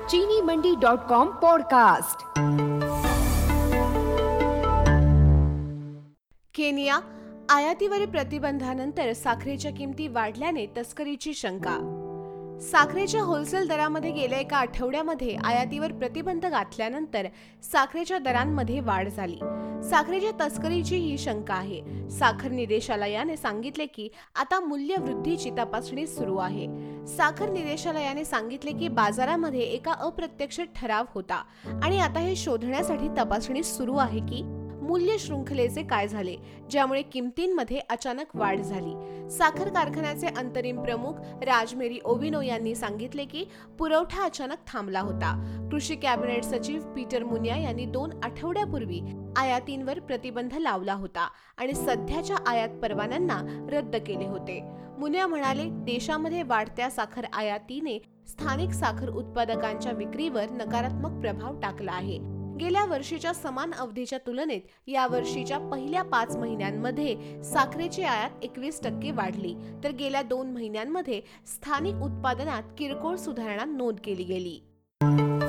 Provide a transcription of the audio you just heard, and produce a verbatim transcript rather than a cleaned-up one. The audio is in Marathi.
चीनी Mandi dot com podcast. Kenya आयातीवरील प्रतिबंधानंतर साखरेच्या किमती वाढल्याने तस्करीची शंका। साखरेच्या होलसेल दरामध्ये गेल्या एका आठवड्यामध्ये आयातीवर प्रतिबंध घातल्यानंतर साखरेच्या दरांमध्ये वाढ झाली। साखरेच्या तस्करीची ही शंका आहे। साखर निदेशालयाने सांगितले की आता मूल्यवृद्धीची तपासणी सुरू आहे। साखर निदेशालयाने सांगितले की बाजारामध्ये एका अप्रत्यक्ष ठराव होता आणि आता हे शोधण्यासाठी तपासणी सुरू आहे की मूल्य शृंखलेचे काय झाले, ज्यामुळे किमतींमध्ये अचानक वाढ झाली। साखर कारखान्याचे अंतरिम प्रमुख राजमेरी ओविनो यांनी सांगितले की पुरवठा अचानक थांबला होता। कृषी कॅबिनेट सचिव पीटर मुनिया यांनी दोन आठवड्यापूर्वी आयातींवर प्रतिबंध लावला होता आणि सध्याच्या आयात परवान्यांना रद्द केले होते। मुनिया म्हणाले, देशामध्ये वाढत्या साखर आयातीने स्थानिक साखर उत्पादकांच्या विक्रीवर नकारात्मक प्रभाव टाकला आहे। गेल्या वर्षीच्या समान अवधीच्या तुलनेत या वर्षीच्या पहिल्या पाच महिन्यांमध्ये साखरेची आयात एकवीस टक्के वाढली, तर गेल्या दोन महिन्यांमध्ये स्थानिक उत्पादनात किरकोळ सुधारणा नोंद केली गेली।